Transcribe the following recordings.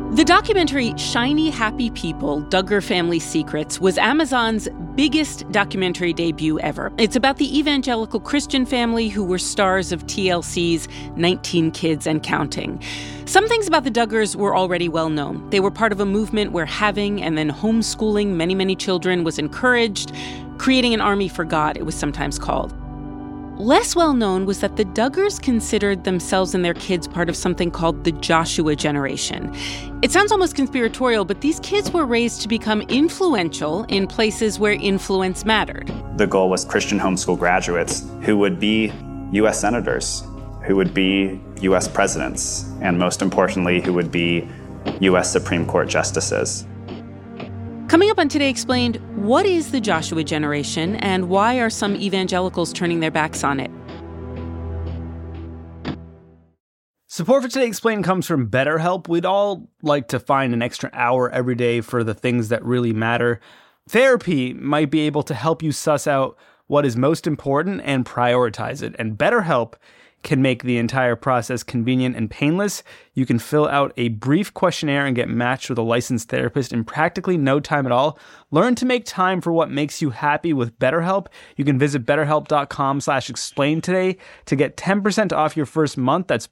The documentary Shiny Happy People, Duggar Family Secrets was Amazon's biggest documentary debut ever. It's about the evangelical Christian family who were stars of TLC's 19 Kids and Counting. Some things about the Duggars were already well known. They were part of a movement where having and then homeschooling many, many children was encouraged, creating an army for God, it was sometimes called. Less well known was that the Duggars considered themselves and their kids part of something called the Joshua generation. It sounds almost conspiratorial, but these kids were raised to become influential in places where influence mattered. The goal was Christian homeschool graduates who would be U.S. senators, who would be U.S. presidents, and most importantly, who would be U.S. Supreme Court justices. Coming up on Today Explained, what is the Joshua generation and why are some evangelicals turning their backs on it? Support for Today Explained comes from BetterHelp. We'd all like to find an extra hour every day for the things that really matter. Therapy might be able to help you suss out what is most important and prioritize it. And BetterHelp can make the entire process convenient and painless. You can fill out a brief questionnaire and get matched with a licensed therapist in practically no time at all. Learn to make time for what makes you happy with BetterHelp. You can visit betterhelp.com/explain today to get 10% off your first month. That's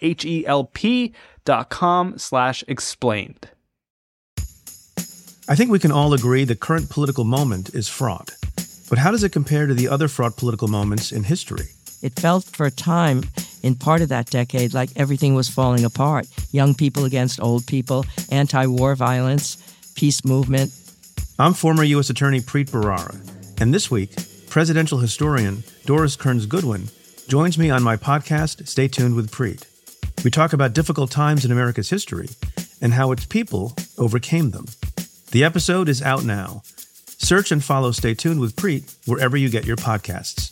betterhelp.com/explained. I think we can all agree the current political moment is fraught. But how does it compare to the other fraught political moments in history? It felt for a time, in part of that decade, like everything was falling apart. Young people against old people, anti-war violence, peace movement. I'm former U.S. Attorney Preet Bharara, and this week, presidential historian Doris Kearns Goodwin joins me on my podcast, Stay Tuned with Preet. We talk about difficult times in America's history and how its people overcame them. The episode is out now. Search and follow Stay Tuned with Preet wherever you get your podcasts.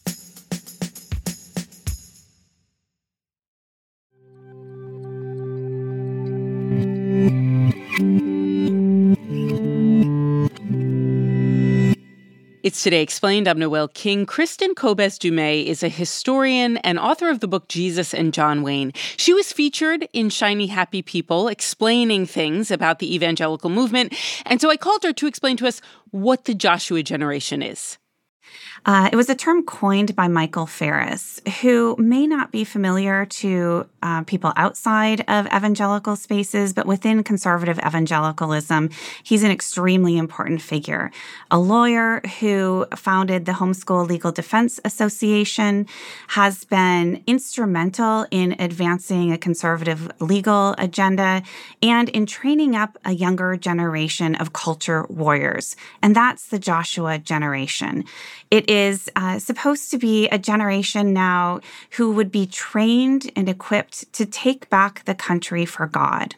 It's Today Explained. I'm Noel King. Kristen Kobes-Dumais is a historian and author of the book Jesus and John Wayne. She was featured in Shiny Happy People, explaining things about the evangelical movement. And so I called her to explain to us what the Joshua generation is. It was a term coined by Michael Farris, who may not be familiar to people outside of evangelical spaces, but within conservative evangelicalism, he's an extremely important figure. A lawyer who founded the Homeschool Legal Defense Association, has been instrumental in advancing a conservative legal agenda and in training up a younger generation of culture warriors. And that's the Joshua generation. It is supposed to be a generation now who would be trained and equipped to take back the country for God.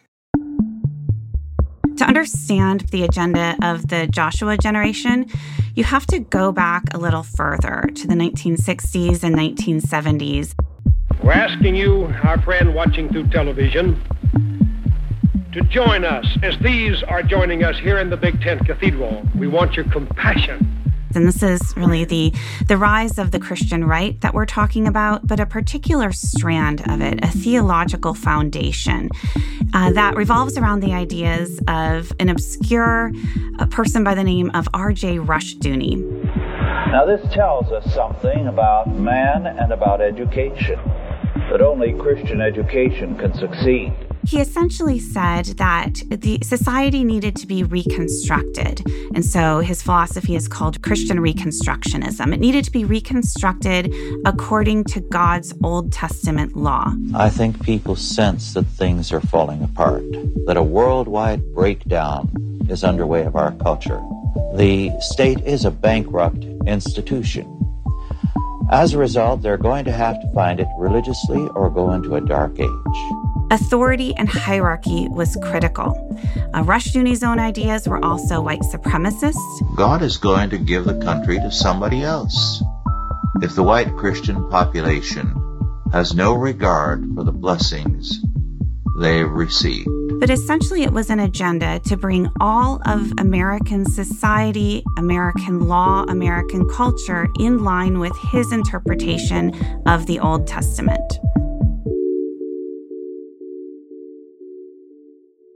To understand the agenda of the Joshua generation, you have to go back a little further to the 1960s and 1970s. We're asking you, our friend watching through television, to join us as these are joining us here in the Big Tent Cathedral. We want your compassion. And this is really the rise of the Christian right that we're talking about, but a particular strand of it, a theological foundation that revolves around the ideas of an obscure person by the name of R.J. Rushdoony. Now this tells us something about man and about education, that only Christian education can succeed. He essentially said that the society needed to be reconstructed. And so his philosophy is called Christian Reconstructionism. It needed to be reconstructed according to God's Old Testament law. I think people sense that things are falling apart, that a worldwide breakdown is underway of our culture. The state is a bankrupt institution. As a result, they're going to have to find it religiously or go into a dark age. Authority and hierarchy was critical. Rushdoony's own ideas were also white supremacist. God is going to give the country to somebody else. If the white Christian population has no regard for the blessings they receive. But essentially it was an agenda to bring all of American society, American law, American culture in line with his interpretation of the Old Testament.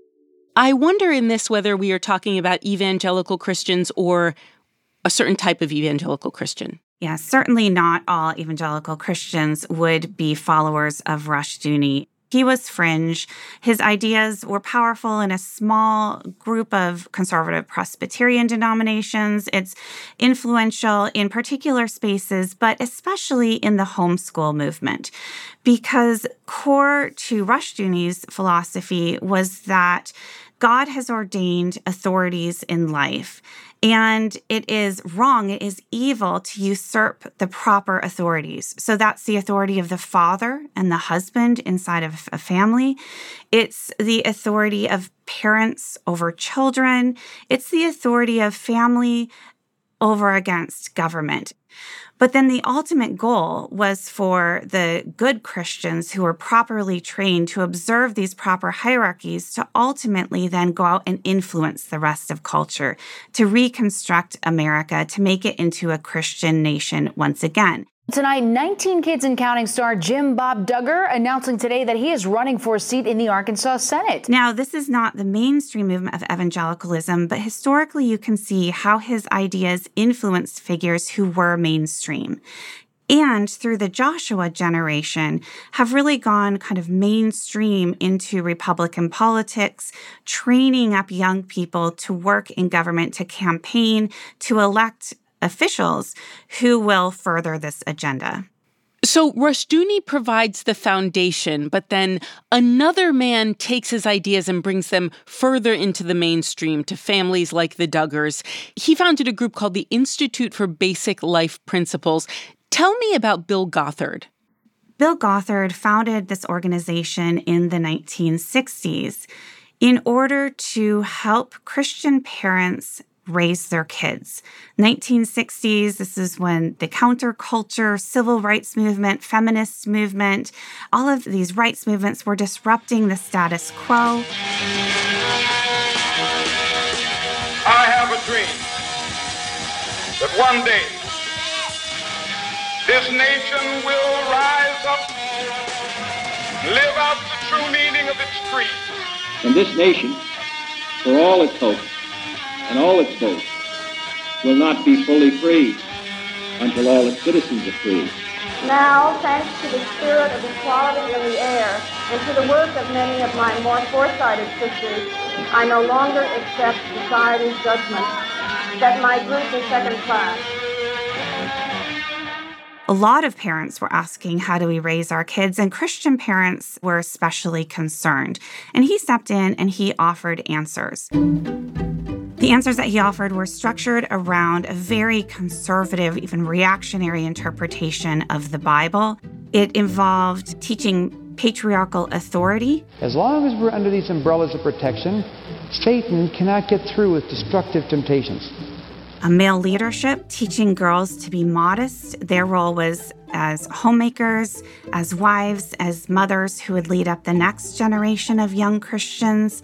I wonder in this whether we are talking about evangelical Christians or a certain type of evangelical Christian. Yeah, certainly not all evangelical Christians would be followers of Rushdoony. He was fringe. His ideas were powerful in a small group of conservative Presbyterian denominations. It's influential in particular spaces, but especially in the homeschool movement, because core to Rushdoony's philosophy was that God has ordained authorities in life, and it is wrong, it is evil to usurp the proper authorities. So that's the authority of the father and the husband inside of a family. It's the authority of parents over children. It's the authority of family over against government. But then the ultimate goal was for the good Christians who were properly trained to observe these proper hierarchies to ultimately then go out and influence the rest of culture, to reconstruct America, to make it into a Christian nation once again. Tonight, 19 Kids and Counting star Jim Bob Duggar announcing today that he is running for a seat in the Arkansas Senate. Now, this is not the mainstream movement of evangelicalism, but historically you can see how his ideas influenced figures who were mainstream. And through the Joshua generation, have really gone kind of mainstream into Republican politics, training up young people to work in government, to campaign, to elect officials who will further this agenda. So Rushdoony provides the foundation, but then another man takes his ideas and brings them further into the mainstream to families like the Duggars. He founded a group called the Institute for Basic Life Principles. Tell me about Bill Gothard. Bill Gothard founded this organization in the 1960s in order to help Christian parents raise their kids. 1960s, this is when the counterculture, civil rights movement, feminist movement, all of these rights movements were disrupting the status quo. I have a dream that one day this nation will rise up, live out the true meaning of its creed. And this nation, for all its hopes, and all its votes will not be fully free until all its citizens are free. Now, thanks to the spirit of equality in the air and to the work of many of my more foresighted sisters, I no longer accept society's judgment that my group is second class. A lot of parents were asking, how do we raise our kids? And Christian parents were especially concerned. And he stepped in and he offered answers. The answers that he offered were structured around a very conservative, even reactionary interpretation of the Bible. It involved teaching patriarchal authority. As long as we're under these umbrellas of protection, Satan cannot get through with destructive temptations. A male leadership, teaching girls to be modest. Their role was as homemakers, as wives, as mothers who would lead up the next generation of young Christians.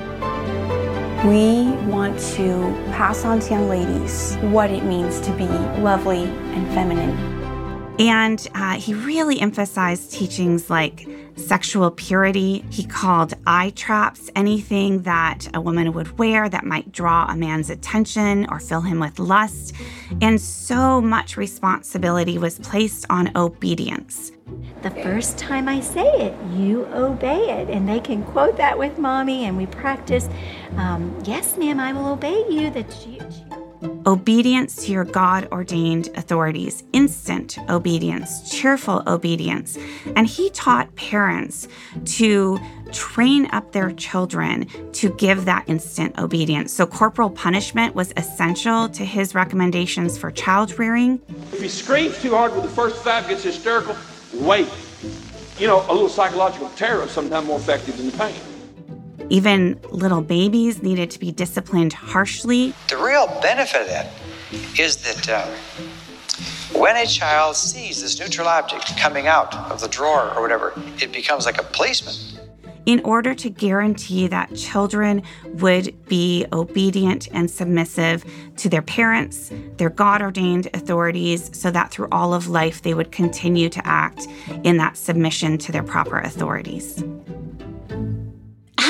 We want to pass on to young ladies what it means to be lovely and feminine. And he really emphasized teachings like sexual purity. He called eye traps anything that a woman would wear that might draw a man's attention or fill him with lust. And so much responsibility was placed on obedience. The first time I say it, you obey it. And they can quote that with mommy, and we practice, yes, ma'am, I will obey you. Obedience to your God-ordained authorities, instant obedience, cheerful obedience. And he taught parents to train up their children to give that instant obedience. So corporal punishment was essential to his recommendations for child rearing. If he screams too hard with the first five, gets hysterical, wait. You know, a little psychological terror is sometimes more effective than the pain. Even little babies needed to be disciplined harshly. The real benefit of that is that when a child sees this neutral object coming out of the drawer or whatever, it becomes like a policeman. In order to guarantee that children would be obedient and submissive to their parents, their God-ordained authorities, so that through all of life they would continue to act in that submission to their proper authorities. How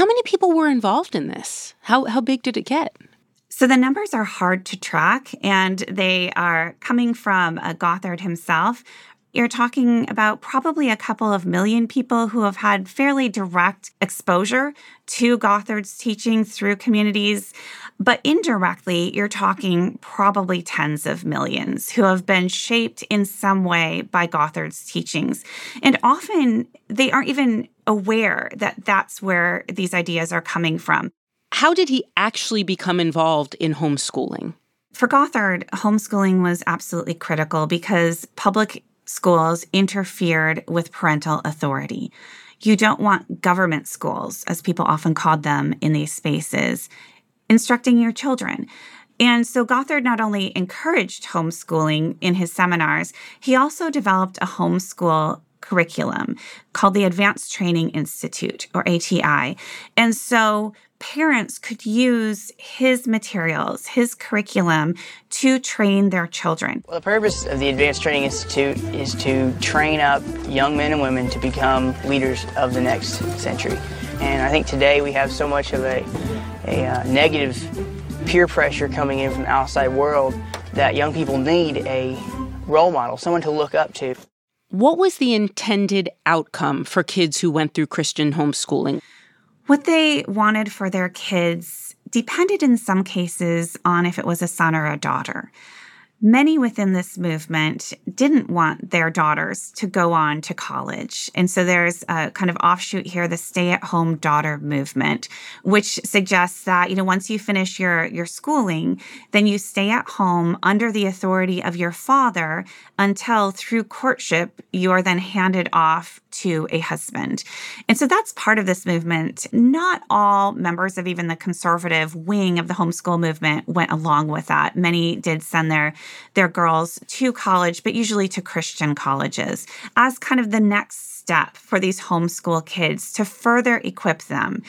How many people were involved in this? How big did it get? So the numbers are hard to track, and they are coming from Gothard himself. You're talking about probably a couple of million people who have had fairly direct exposure to Gothard's teaching through communities. But indirectly, you're talking probably tens of millions who have been shaped in some way by Gothard's teachings. And often they aren't even aware that that's where these ideas are coming from. How did he actually become involved in homeschooling? For Gothard, homeschooling was absolutely critical because public schools interfered with parental authority. You don't want government schools, as people often called them in these spaces, instructing your children. And so Gothard not only encouraged homeschooling in his seminars, he also developed a homeschool curriculum called the Advanced Training Institute, or ATI. And so parents could use his materials, his curriculum, to train their children. Well, the purpose of the Advanced Training Institute is to train up young men and women to become leaders of the next century. And I think today we have so much of a negative peer pressure coming in from the outside world that young people need a role model, someone to look up to. What was the intended outcome for kids who went through Christian homeschooling? What they wanted for their kids depended in some cases on if it was a son or a daughter. Many within this movement didn't want their daughters to go on to college. And so there's a kind of offshoot here, the stay-at-home daughter movement, which suggests that, once you finish your schooling, then you stay at home under the authority of your father until through courtship, you are then handed off to a husband. And so that's part of this movement. Not all members of even the conservative wing of the homeschool movement went along with that. Many did send their girls to college, but usually to Christian colleges, as kind of the next step for these homeschool kids to further equip them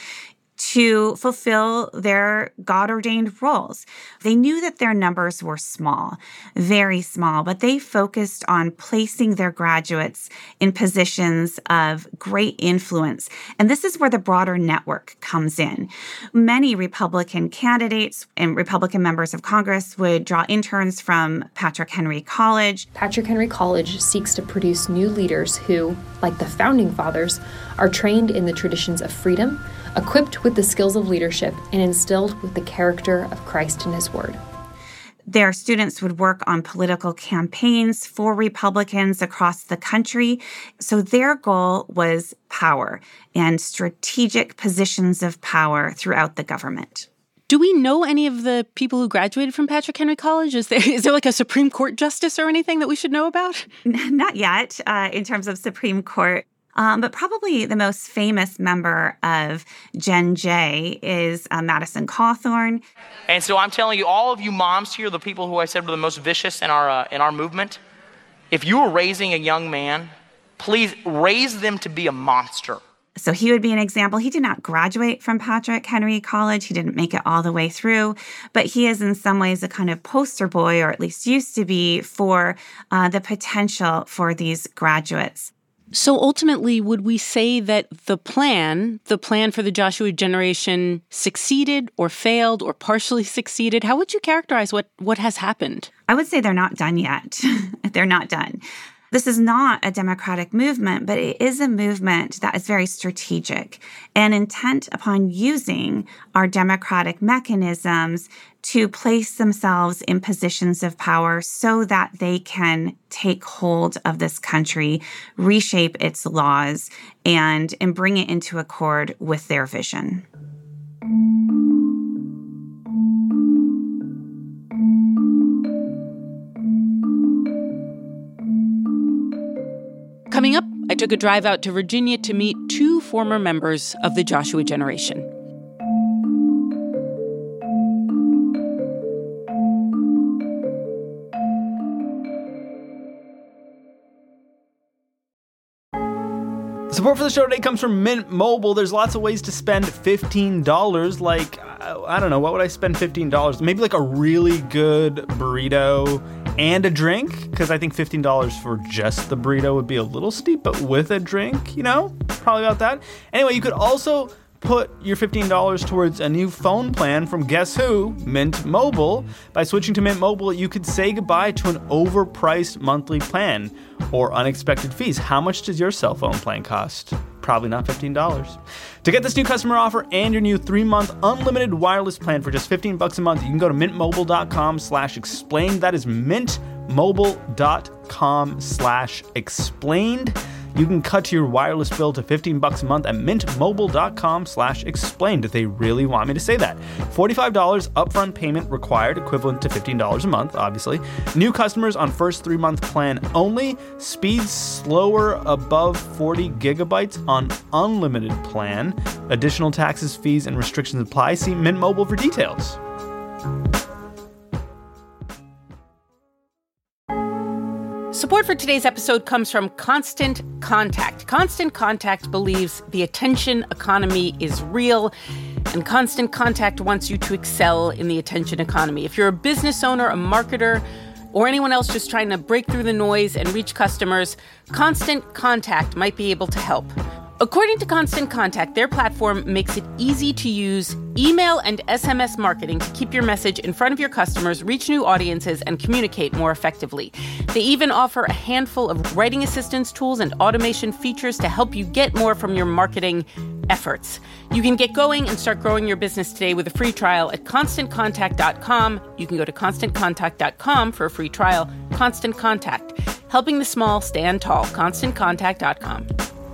to fulfill their God-ordained roles. They knew that their numbers were small, very small, but they focused on placing their graduates in positions of great influence. And this is where the broader network comes in. Many Republican candidates and Republican members of Congress would draw interns from Patrick Henry College. Patrick Henry College seeks to produce new leaders who, like the Founding Fathers, are trained in the traditions of freedom, equipped with the skills of leadership, and instilled with the character of Christ and His Word. Their students would work on political campaigns for Republicans across the country. So their goal was power and strategic positions of power throughout the government. Do we know any of the people who graduated from Patrick Henry College? Is there like a Supreme Court justice or anything that we should know about? Not yet, in terms of Supreme Court. But probably the most famous member of Gen J is Madison Cawthorn. And so I'm telling you, all of you moms here, the people who I said were the most vicious in our movement, if you were raising a young man, please raise them to be a monster. So he would be an example. He did not graduate from Patrick Henry College. He didn't make it all the way through, but he is in some ways a kind of poster boy, or at least used to be, for the potential for these graduates. So ultimately, would we say that the plan for the Joshua generation succeeded or failed or partially succeeded? How would you characterize what has happened? I would say they're not done yet. They're not done. This is not a democratic movement, but it is a movement that is very strategic and intent upon using our democratic mechanisms to place themselves in positions of power so that they can take hold of this country, reshape its laws, and bring it into accord with their vision. Coming up, I took a drive out to Virginia to meet two former members of the Joshua generation. Support for the show today comes from Mint Mobile. There's lots of ways to spend $15. Like, I don't know, what would I spend $15? Maybe like a really good burrito and a drink, because I think $15 for just the burrito would be a little steep, but with a drink, probably about that. Anyway, you could also put your $15 towards a new phone plan from guess who? Mint Mobile. By switching to Mint Mobile, you could say goodbye to an overpriced monthly plan or unexpected fees. How much does your cell phone plan cost? Probably not $15. To get this new customer offer and your new 3-month unlimited wireless plan for just $15 a month, you can go to mintmobile.com/explained. That is mintmobile.com/explained. You can cut your wireless bill to $15 a month at mintmobile.com/explained if they really want me to say that. $45 upfront payment required, equivalent to $15 a month, obviously. New customers on first 3-month plan only. Speeds slower above 40 gigabytes on unlimited plan. Additional taxes, fees, and restrictions apply. See Mint Mobile for details. Support for today's episode comes from Constant Contact. Constant Contact believes the attention economy is real, and Constant Contact wants you to excel in the attention economy. If you're a business owner, a marketer, or anyone else just trying to break through the noise and reach customers, Constant Contact might be able to help. According to Constant Contact, their platform makes it easy to use email and SMS marketing to keep your message in front of your customers, reach new audiences, and communicate more effectively. They even offer a handful of writing assistance tools and automation features to help you get more from your marketing efforts. You can get going and start growing your business today with a free trial at ConstantContact.com. You can go to ConstantContact.com for a free trial. Constant Contact, helping the small stand tall. ConstantContact.com.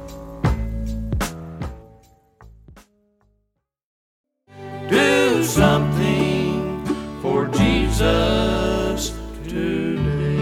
Do something for Jesus today.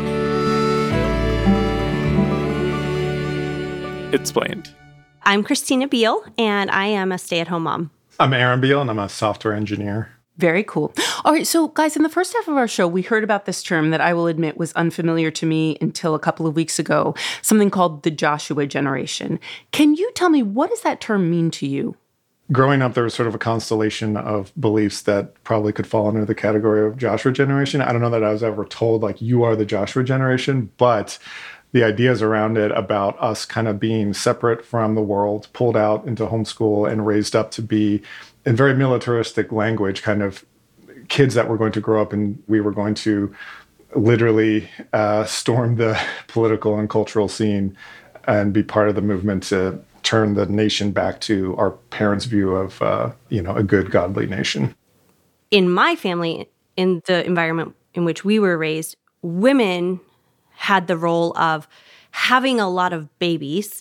Explained. I'm Christina Beal, and I am a stay-at-home mom. I'm Aaron Beal, and I'm a software engineer. Very cool. All right, so guys, in the first half of our show, we heard about this term that I will admit was unfamiliar to me until a couple of weeks ago, something called the Joshua generation. Can you tell me, what does that term mean to you? Growing up, there was sort of a constellation of beliefs that probably could fall under the category of Joshua generation. I don't know that I was ever told, like, you are the Joshua generation, but the ideas around it about us kind of being separate from the world, pulled out into homeschool and raised up to be, in very militaristic language, kind of kids that were going to grow up and we were going to literally storm the political and cultural scene and be part of the movement to turn the nation back to our parents' view of, a good, godly nation. In my family, in the environment in which we were raised, women had the role of having a lot of babies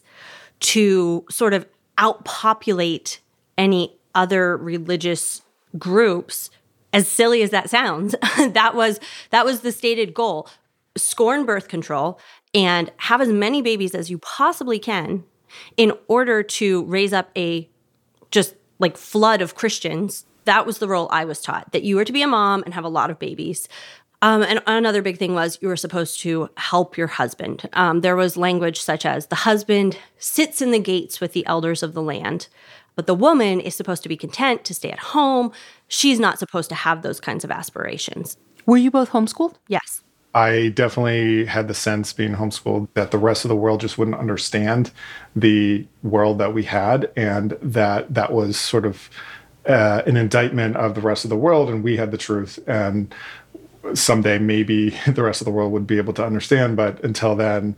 to sort of outpopulate any other religious groups. As silly as that sounds, that was the stated goal. Scorn birth control and have as many babies as you possibly can in order to raise up a just like flood of Christians. That was the role I was taught, that you were to be a mom and have a lot of babies. And another big thing was you were supposed to help your husband. There was language such as the husband sits in the gates with the elders of the land, but the woman is supposed to be content to stay at home. She's not supposed to have those kinds of aspirations. Were you both homeschooled? Yes. I definitely had the sense, being homeschooled, that the rest of the world just wouldn't understand the world that we had, and that was sort of an indictment of the rest of the world, and we had the truth. And someday maybe the rest of the world would be able to understand, but until then,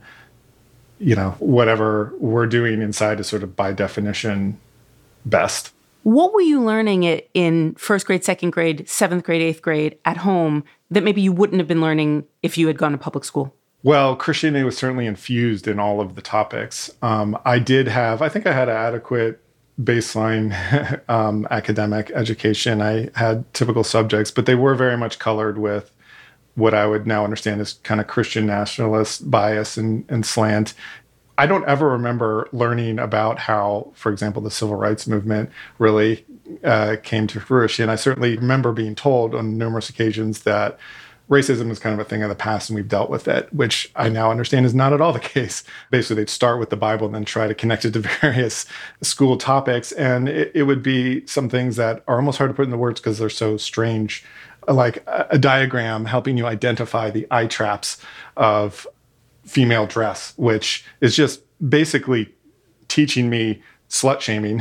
whatever we're doing inside is sort of by definition best. What were you learning in first grade, second grade, 7th grade, 8th grade at home that maybe you wouldn't have been learning if you had gone to public school? Well, Christianity was certainly infused in all of the topics. I think I had an adequate baseline academic education. I had typical subjects, but they were very much colored with what I would now understand as kind of Christian nationalist bias and slant. I don't ever remember learning about how, for example, the civil rights movement really came to fruition. I certainly remember being told on numerous occasions that racism is kind of a thing of the past and we've dealt with it, which I now understand is not at all the case. Basically, they'd start with the Bible and then try to connect it to various school topics. And it would be some things that are almost hard to put into words because they're so strange, like a diagram helping you identify the eye traps of female dress, which is just basically teaching me slut shaming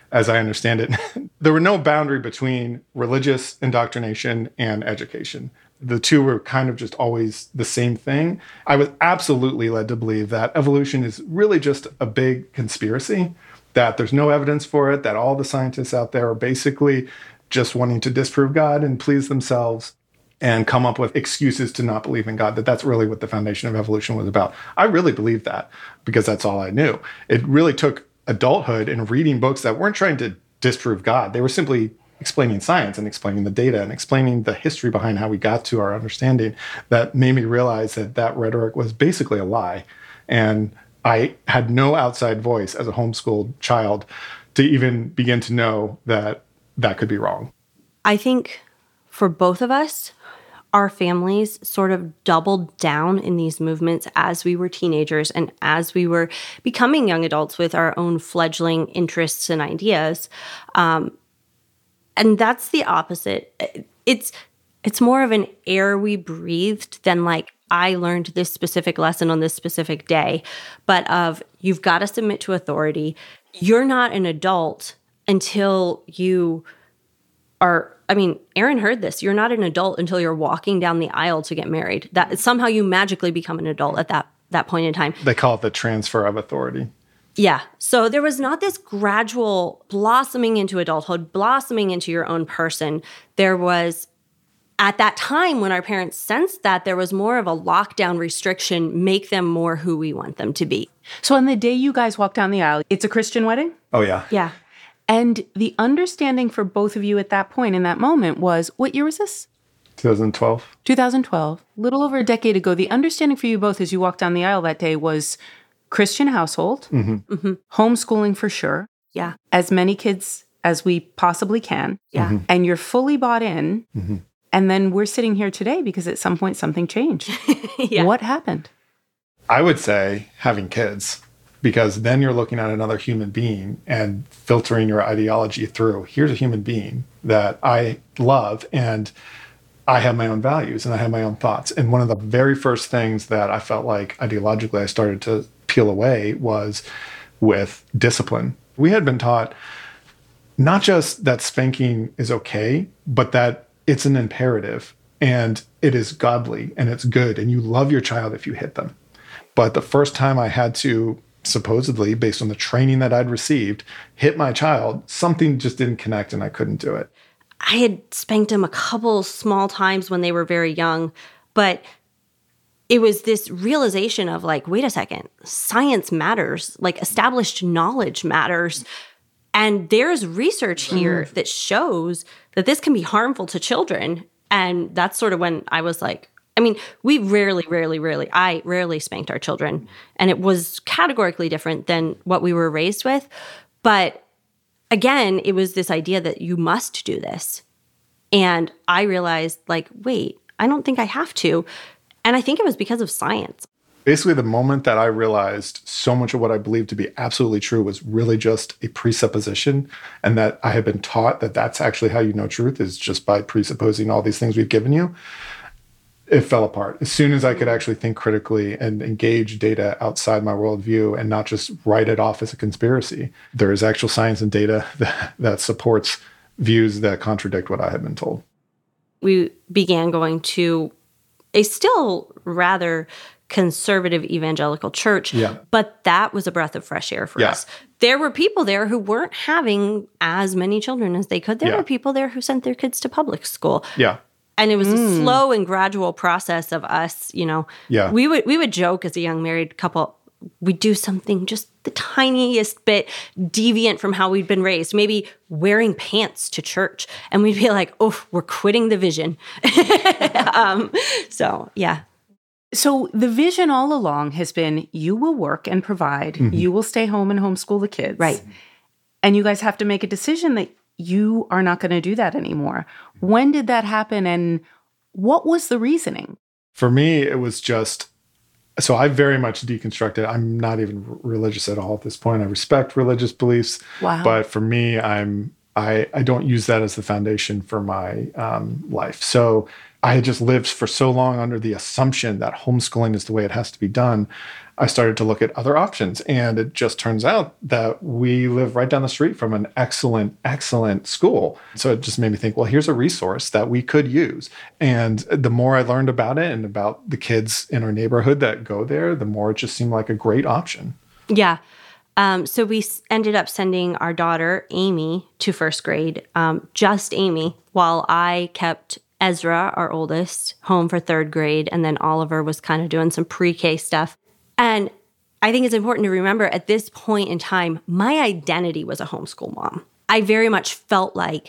as I understand it, there were no boundary between religious indoctrination and education. The two were kind of just always the same thing. I was absolutely led to believe that evolution is really just a big conspiracy, that there's no evidence for it, that all the scientists out there are basically just wanting to disprove God and please themselves and come up with excuses to not believe in God, that's really what the foundation of evolution was about. I really believed that because that's all I knew. It really took adulthood and reading books that weren't trying to disprove God. They were simply explaining science and explaining the data and explaining the history behind how we got to our understanding that made me realize that that rhetoric was basically a lie. And I had no outside voice as a homeschooled child to even begin to know that that could be wrong. I think for both of us, our families sort of doubled down in these movements as we were teenagers and as we were becoming young adults with our own fledgling interests and ideas. And that's the opposite. It's more of an air we breathed than like, I learned this specific lesson on this specific day, but of you've got to submit to authority. You're not an adult until you are, Aaron heard this. You're not an adult until you're walking down the aisle to get married. That somehow you magically become an adult at that point in time. They call it the transfer of authority. Yeah. So there was not this gradual blossoming into adulthood, blossoming into your own person. There was, at that time when our parents sensed that, there was more of a lockdown restriction, make them more who we want them to be. So on the day you guys walk down the aisle, it's a Christian wedding? Oh, yeah. Yeah. And the understanding for both of you at that point in that moment was, what year was this? 2012. 2012. A little over a decade ago. The understanding for you both as you walked down the aisle that day was Christian household, homeschooling for sure. Yeah. As many kids as we possibly can. Yeah. And you're fully bought in. And then we're sitting here today because at some point something changed. Yeah. What happened? I would say having kids, because then you're looking at another human being and filtering your ideology through. Here's a human being that I love, and I have my own values and I have my own thoughts. And one of the very first things that I felt like ideologically I started to peel away was with discipline. We had been taught not just that spanking is okay, but that it's an imperative and it is godly and it's good and you love your child if you hit them. But the first time I had to, supposedly, based on the training that I'd received, hit my child, something just didn't connect and I couldn't do it. I had spanked them a couple small times when they were very young, but it was this realization of like, wait a second, science matters, like established knowledge matters. And there's research here that shows that this can be harmful to children. And that's sort of when I was like, we I rarely spanked our children. And it was categorically different than what we were raised with. But again, it was this idea that you must do this. And I realized like, wait, I don't think I have to. And I think it was because of science. Basically, the moment that I realized so much of what I believed to be absolutely true was really just a presupposition, and that I had been taught that that's actually how you know truth is just by presupposing all these things we've given you, it fell apart. As soon as I could actually think critically and engage data outside my worldview and not just write it off as a conspiracy, there is actual science and data that supports views that contradict what I had been told. We began going to a still rather conservative evangelical church, but that was a breath of fresh air for us. There were people there who weren't having as many children as they could. There were people there who sent their kids to public school. And it was a slow and gradual process of us, we would joke as a young married couple, we'd do something just the tiniest bit deviant from how we'd been raised, maybe wearing pants to church. And we'd be like, oh, we're quitting the vision. So the vision all along has been you will work and provide, you will stay home and homeschool the kids. Right. And you guys have to make a decision that you are not going to do that anymore. When did that happen and what was the reasoning? For me, it was just, so I very much deconstructed. I'm not even religious at all at this point. I respect religious beliefs. Wow. But for me, I'm I don't use that as the foundation for my life. So I had just lived for so long under the assumption that homeschooling is the way it has to be done. I started to look at other options. And it just turns out that we live right down the street from an excellent, excellent school. So it just made me think, well, here's a resource that we could use. And the more I learned about it and about the kids in our neighborhood that go there, the more it just seemed like a great option. Yeah. So we ended up sending our daughter, Amy, to first grade, just Amy, while I kept Ezra, our oldest, home for third grade. And then Oliver was kind of doing some pre-K stuff. And I think it's important to remember at this point in time, my identity was a homeschool mom. I very much felt like,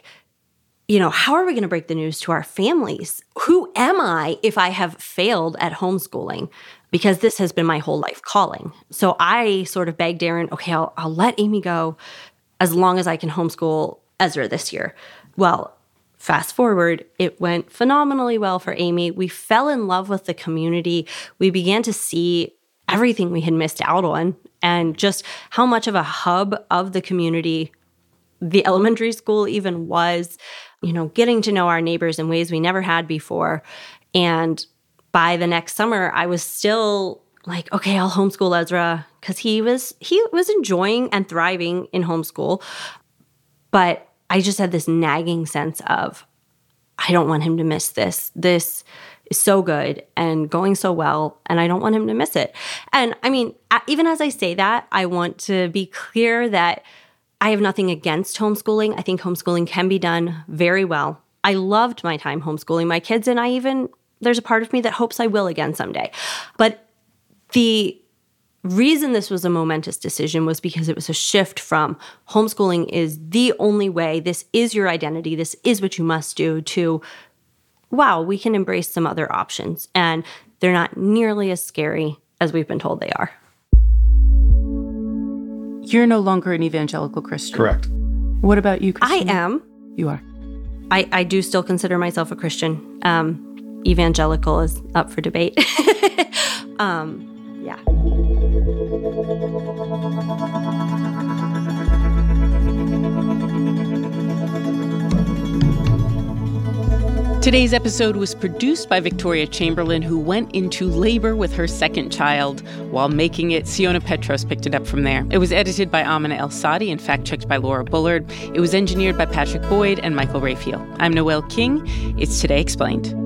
how are we going to break the news to our families? Who am I if I have failed at homeschooling? Because this has been my whole life calling. So I sort of begged Aaron, okay, I'll let Amy go as long as I can homeschool Ezra this year. Well, fast forward, it went phenomenally well for Amy. We fell in love with the community. We began to see everything we had missed out on and just how much of a hub of the community the elementary school even was, getting to know our neighbors in ways we never had before. And by the next summer, I was still like, okay, I'll homeschool Ezra because he was enjoying and thriving in homeschool. But I just had this nagging sense of, I don't want him to miss this. This is so good and going so well, and I don't want him to miss it. And I mean, even as I say that, I want to be clear that I have nothing against homeschooling. I think homeschooling can be done very well. I loved my time homeschooling my kids, and there's a part of me that hopes I will again someday. But the reason this was a momentous decision was because it was a shift from homeschooling is the only way, this is your identity, this is what you must do, to, wow, we can embrace some other options. And they're not nearly as scary as we've been told they are. You're no longer an evangelical Christian. Correct. What about you, Christian? I am. You are. I do still consider myself a Christian. Evangelical is up for debate. Yeah. Today's episode was produced by Victoria Chamberlain, who went into labor with her second child. While making it, Siona Petros picked it up from there. It was edited by Amina El-Sadi and fact-checked by Laura Bullard. It was engineered by Patrick Boyd and Michael Raphael. I'm Noelle King. It's Today Explained.